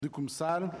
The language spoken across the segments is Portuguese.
De começar,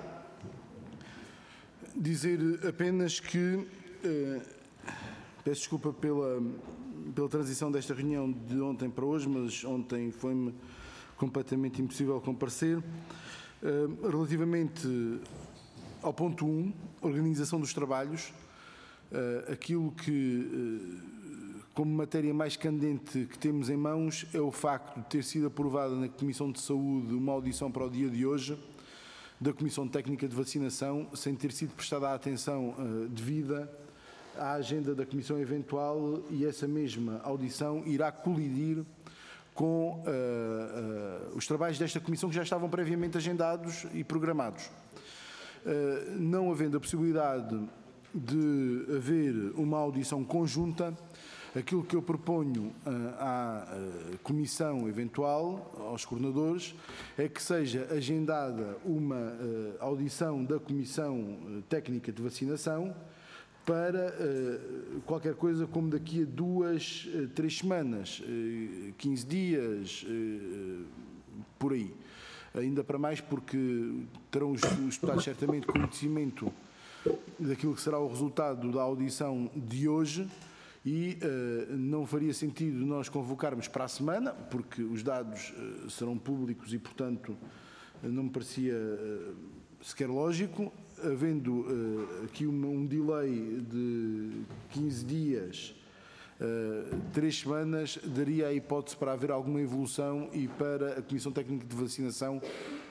dizer apenas que peço desculpa pela transição desta reunião de ontem para hoje, mas ontem foi-me completamente impossível comparecer. Relativamente ao ponto 1, organização dos trabalhos, aquilo que, como matéria mais candente que temos em mãos, é o facto de ter sido aprovada na Comissão de Saúde uma audição para o dia de hoje, da Comissão Técnica de Vacinação, sem ter sido prestada a atenção devida à agenda da Comissão eventual, e essa mesma audição irá colidir com os trabalhos desta Comissão que já estavam previamente agendados e programados. Não havendo a possibilidade de haver uma audição conjunta, aquilo que eu proponho à Comissão eventual, aos coordenadores, é que seja agendada uma audição da Comissão Técnica de Vacinação para qualquer coisa como daqui a 2, 3 semanas, 15 dias, por aí. Ainda para mais porque terão os deputados certamente conhecimento daquilo que será o resultado da audição de hoje, e não faria sentido nós convocarmos para a semana, porque os dados serão públicos e, portanto, não me parecia sequer lógico, havendo aqui um delay de 15 dias, 3 semanas, daria a hipótese para haver alguma evolução e para a Comissão Técnica de Vacinação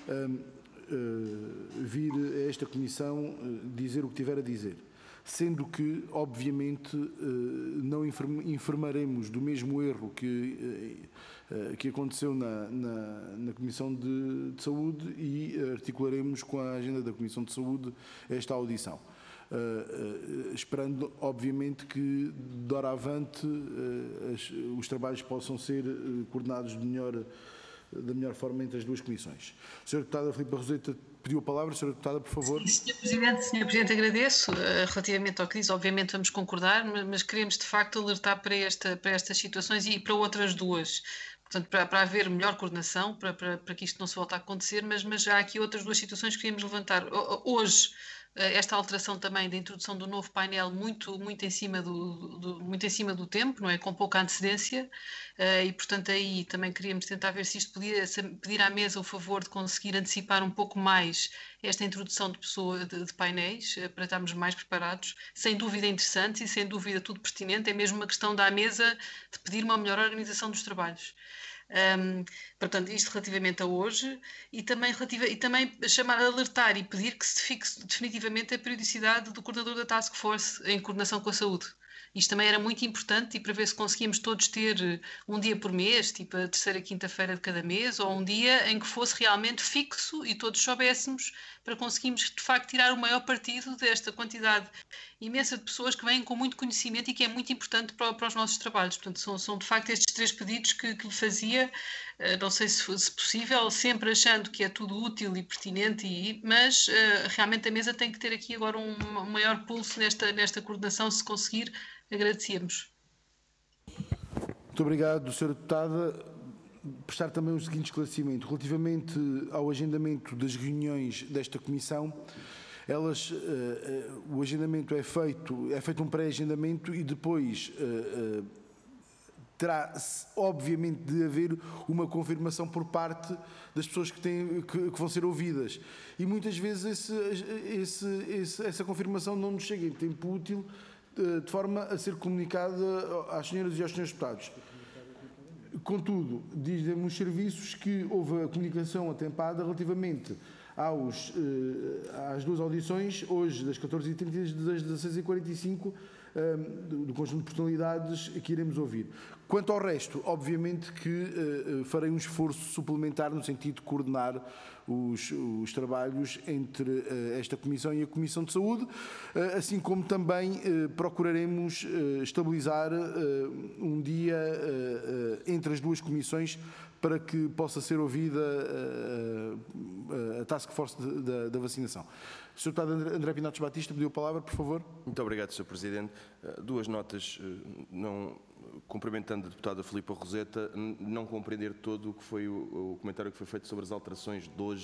vir a esta Comissão dizer o que tiver a dizer. Sendo que, obviamente, não informaremos do mesmo erro que aconteceu na Comissão de Saúde e articularemos com a agenda da Comissão de Saúde esta audição. Esperando, obviamente, que, doravante, os trabalhos possam ser coordenados da melhor forma entre as duas comissões. Sra. Deputada Filipa Roseta pediu a palavra. Sra. Deputada, por favor. Sim, Sr. Presidente, agradeço. Relativamente ao que diz, obviamente vamos concordar, mas queremos de facto alertar para estas situações e para outras duas. Portanto, para haver melhor coordenação, para que isto não se volte a acontecer, mas já há aqui outras duas situações que queríamos levantar. Hoje, esta alteração também da introdução do novo painel muito em cima do tempo, não é? Com pouca antecedência, e portanto aí também queríamos tentar ver se isto podia pedir à mesa o favor de conseguir antecipar um pouco mais esta introdução de painéis, para estarmos mais preparados. Sem dúvida interessante e sem dúvida tudo pertinente, é mesmo uma questão da mesa de pedir uma melhor organização dos trabalhos. Portanto, isto relativamente a hoje, e também chamar a alertar e pedir que se fixe definitivamente a periodicidade do coordenador da Task Force em coordenação com a saúde. Isto também era muito importante, e para ver se conseguíamos todos ter um dia por mês, tipo a terceira quinta-feira de cada mês, ou um dia em que fosse realmente fixo e todos soubéssemos, para conseguirmos de facto tirar o maior partido desta quantidade imensa de pessoas que vêm com muito conhecimento e que é muito importante para os nossos trabalhos. Portanto, são de facto estes 3 pedidos que lhe fazia, não sei se possível, sempre achando que é tudo útil e pertinente, mas realmente a mesa tem que ter aqui agora um maior pulso nesta coordenação. Se conseguir, agradecíamos. Muito obrigado, Sra. Deputada. Prestar também o seguinte esclarecimento. Relativamente ao agendamento das reuniões desta Comissão, o agendamento é feito um pré-agendamento e depois terá, obviamente, de haver uma confirmação por parte das pessoas que vão ser ouvidas. E muitas vezes essa confirmação não nos chega em tempo útil, de forma a ser comunicada às senhoras e aos senhores deputados. Contudo, dizem-me os serviços que houve a comunicação atempada relativamente às 2 audições, hoje das 14h30 e das 16h45, do conjunto de personalidades que iremos ouvir. Quanto ao resto, obviamente que farei um esforço suplementar no sentido de coordenar os trabalhos entre esta Comissão e a Comissão de Saúde, assim como também procuraremos estabilizar um dia entre as 2 comissões para que possa ser ouvida a Task Force da vacinação. Sr. Deputado André Pinatos Batista pediu a palavra, por favor. Muito obrigado, Sr. Presidente. 2 notas, cumprimentando a deputada Filipa Roseta, não compreender todo o que foi o comentário que foi feito sobre as alterações de hoje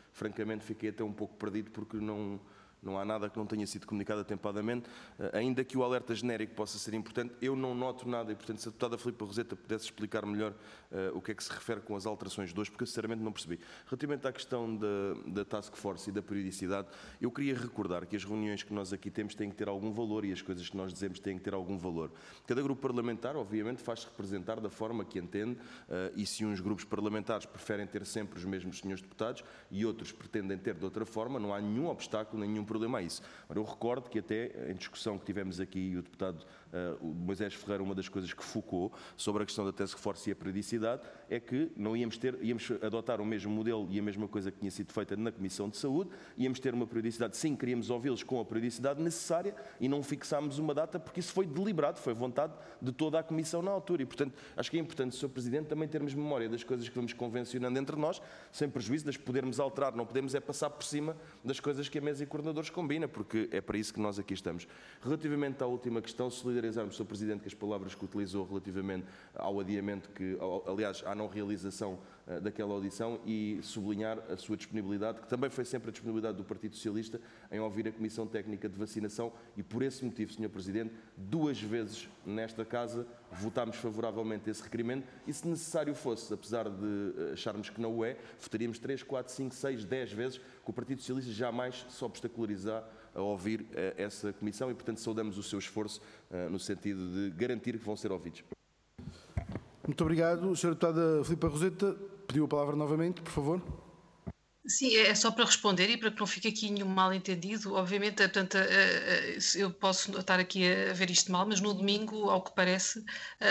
francamente fiquei até um pouco perdido porque não há nada que não tenha sido comunicado atempadamente, ainda que o alerta genérico possa ser importante, eu não noto nada e, portanto, se a deputada Filipa Roseta pudesse explicar melhor o que é que se refere com as alterações de hoje, porque eu sinceramente não percebi. Relativamente à questão da Task Force e da periodicidade, eu queria recordar que as reuniões que nós aqui temos têm que ter algum valor e as coisas que nós dizemos têm que ter algum valor. Cada grupo parlamentar, obviamente, faz-se representar da forma que entende e se uns grupos parlamentares preferem ter sempre os mesmos senhores deputados e outros pretendem ter de outra forma, não há nenhum obstáculo, nenhum problema a isso. Ora, eu recordo que até em discussão que tivemos aqui, o deputado o Moisés Ferreira, uma das coisas que focou sobre a questão da Task Force e a periodicidade é que não íamos adotar o mesmo modelo e a mesma coisa que tinha sido feita na Comissão de Saúde, íamos ter uma periodicidade, sim, queríamos ouvi-los com a periodicidade necessária e não fixámos uma data porque isso foi deliberado, foi vontade de toda a Comissão na altura e, portanto, acho que é importante, Sr. Presidente, também termos memória das coisas que vamos convencionando entre nós, sem prejuízo de as podermos alterar, não podemos é passar por cima das coisas que a mesa e coordenadores combina, porque é para isso que nós aqui estamos. Relativamente à última questão, solidarizarmos, Sr. Presidente, com as palavras que utilizou relativamente ao adiamento, aliás, à não realização daquela audição e sublinhar a sua disponibilidade, que também foi sempre a disponibilidade do Partido Socialista em ouvir a Comissão Técnica de Vacinação e, por esse motivo, Sr. Presidente, 2 vezes nesta Casa votámos favoravelmente esse requerimento e, se necessário fosse, apesar de acharmos que não o é, votaríamos 3, 4, 5, 6, 10 vezes, que o Partido Socialista jamais se obstacularizar a ouvir essa Comissão e, portanto, saudamos o seu esforço no sentido de garantir que vão ser ouvidos. Muito obrigado. Sra. Deputada Filipa Roseta, pediu a palavra novamente, por favor. Sim, é só para responder e para que não fique aqui nenhum mal-entendido. Obviamente, portanto, eu posso estar aqui a ver isto mal, mas no domingo, ao que parece,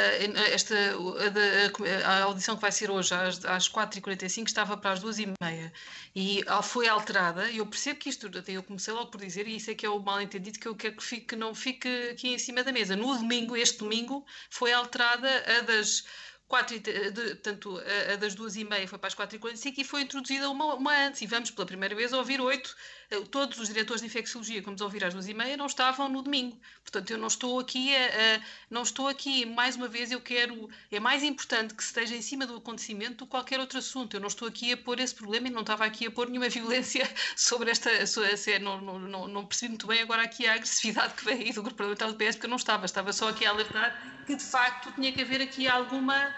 a audição que vai ser hoje às 4h45 estava para as 2h30 e foi alterada. Eu percebo que isto, eu comecei logo por dizer, e isso é que é o mal-entendido que eu quero que não fique aqui em cima da mesa. No domingo, este domingo, foi alterada a das... portanto, a das 2h30 foi para as 4h45 e foi introduzida uma antes. E vamos pela primeira vez ouvir 8. Todos os diretores de infecciologia que vamos ouvir às 2h30 não estavam no domingo. Portanto, eu não estou aqui, mais uma vez, é mais importante que se esteja em cima do acontecimento do que qualquer outro assunto. Eu não estou aqui a pôr esse problema e não estava aqui a pôr nenhuma violência sobre esta. Não percebi muito bem agora aqui a agressividade que veio aí do grupo parlamentar do PS, porque eu não estava só aqui a alertar que de facto tinha que haver aqui alguma.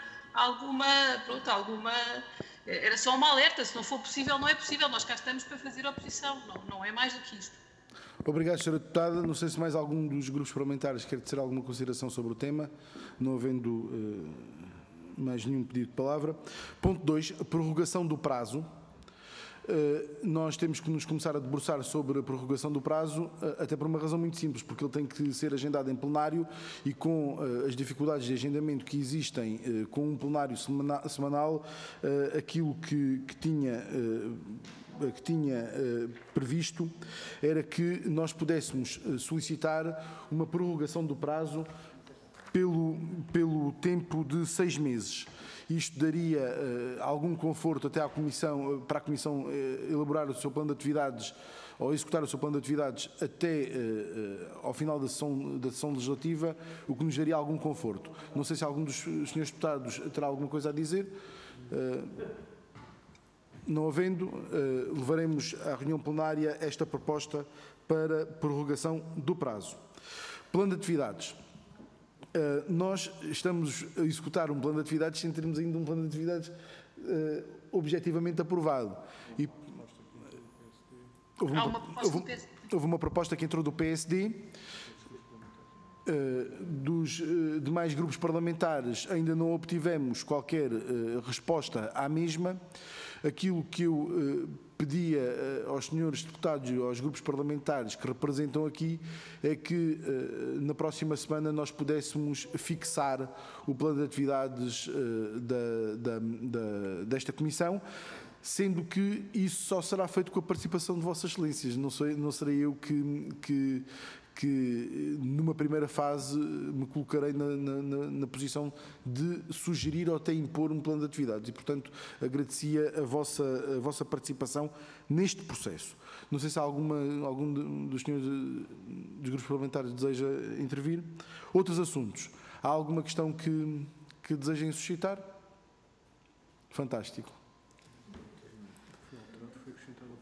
Era só uma alerta, se não for possível, não é possível. Nós cá estamos para fazer oposição, não é mais do que isto. Obrigado, Sra. Deputada. Não sei se mais algum dos grupos parlamentares quer tecer alguma consideração sobre o tema, não havendo mais nenhum pedido de palavra. Ponto 2, prorrogação do prazo. Nós temos que nos começar a debruçar sobre a prorrogação do prazo, até por uma razão muito simples, porque ele tem que ser agendado em plenário e com as dificuldades de agendamento que existem com um plenário semanal, aquilo que tinha previsto era que nós pudéssemos solicitar uma prorrogação do prazo pelo tempo de 6 meses. Isto daria algum conforto até para a Comissão elaborar o seu plano de atividades ou executar o seu plano de atividades até ao final da sessão legislativa, o que nos daria algum conforto. Não sei se algum dos senhores deputados terá alguma coisa a dizer. Não havendo, levaremos à reunião plenária esta proposta para prorrogação do prazo. Plano de atividades. Nós estamos a executar um plano de atividades sem termos ainda um plano de atividades objetivamente aprovado. E houve uma proposta que entrou do PSD, dos demais grupos parlamentares ainda não obtivemos qualquer resposta à mesma. Aquilo que eu pedia aos senhores deputados e aos grupos parlamentares que representam aqui é que na próxima semana nós pudéssemos fixar o plano de atividades desta Comissão, sendo que isso só será feito com a participação de Vossas Excelências. Não serei eu que numa primeira fase me colocarei na posição de sugerir ou até impor um plano de atividades e, portanto, agradecia a vossa participação neste processo. Não sei se algum dos senhores dos grupos parlamentares deseja intervir. Outros assuntos. Há alguma questão que desejem suscitar? Fantástico.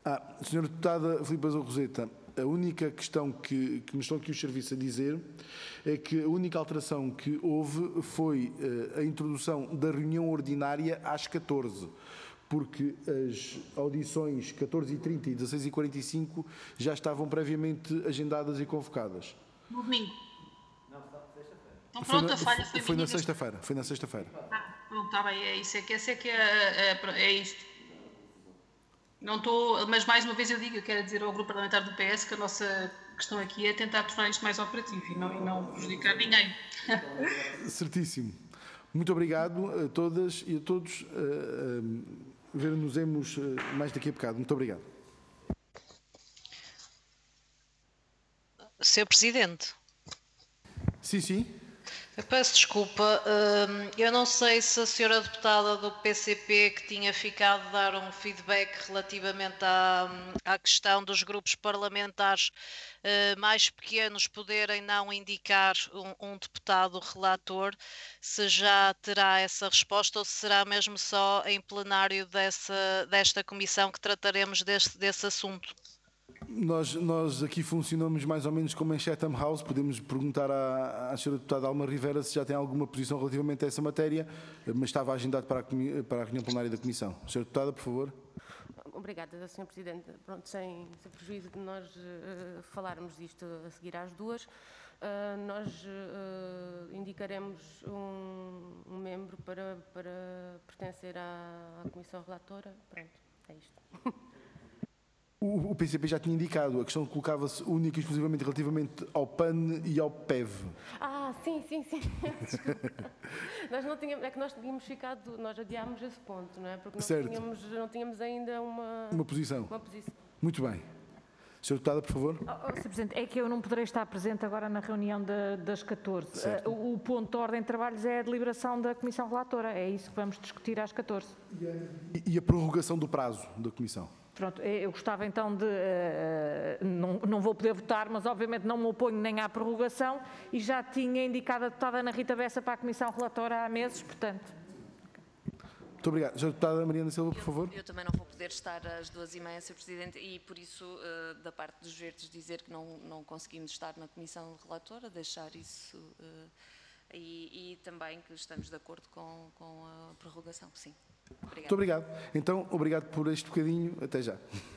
Senhora Deputada Filipe Azul Roseta, a única questão que me estão aqui os serviços a dizer é que a única alteração que houve foi a introdução da reunião ordinária às 14, porque as audições 14h30 e 16h45 já estavam previamente agendadas e convocadas. No domingo. Não, sexta-feira. Então pronto, a falha foi na sexta-feira. Foi na sexta-feira. Pronto, está bem, é isso. É isto. Não estou, mas mais uma vez eu quero dizer ao Grupo Parlamentar do PS que a nossa questão aqui é tentar tornar isto mais operativo e não prejudicar ninguém. Certíssimo. Muito obrigado a todas e a todos. Ver-nos-emos mais daqui a bocado. Muito obrigado. Senhor Presidente. Sim. Eu peço desculpa, eu não sei se a senhora deputada do PCP que tinha ficado a dar um feedback relativamente à questão dos grupos parlamentares mais pequenos poderem não indicar um deputado relator, se já terá essa resposta ou se será mesmo só em plenário desta comissão que trataremos desse assunto. Nós aqui funcionamos mais ou menos como em Chatham House. Podemos perguntar à senhora deputada Alma Rivera se já tem alguma posição relativamente a essa matéria, mas estava agendado para a reunião plenária da Comissão. Senhora deputada, por favor. Obrigada, Sr. Presidente. Pronto, sem prejuízo de nós falarmos disto a seguir às duas, nós indicaremos um membro para pertencer à Comissão Relatora. Pronto, é isto. O PCP já tinha indicado, a questão colocava-se única e exclusivamente relativamente ao PAN e ao PEV. Sim. Nós tínhamos ficado, nós adiámos esse ponto, não é? Porque não tínhamos ainda uma posição. Muito bem. Senhora Deputada, por favor. Sr. Presidente, é que eu não poderei estar presente agora na reunião das 14. O ponto de ordem de trabalhos é a deliberação da Comissão Relatora. É isso que vamos discutir às 14. E a prorrogação do prazo da Comissão? Pronto, eu gostava então de... não vou poder votar, mas obviamente não me oponho nem à prorrogação e já tinha indicado a deputada Ana Rita Bessa para a Comissão Relatora há meses, portanto... Muito obrigado. Senhora Deputada Mariana Silva, por favor. Eu também não vou poder estar às 2h30, Sr. Presidente, e por isso, da parte dos Verdes, dizer que não conseguimos estar na Comissão Relatora, deixar isso... E também que estamos de acordo com a prorrogação, sim. Obrigada. Muito obrigado. Então, obrigado por este bocadinho. Até já.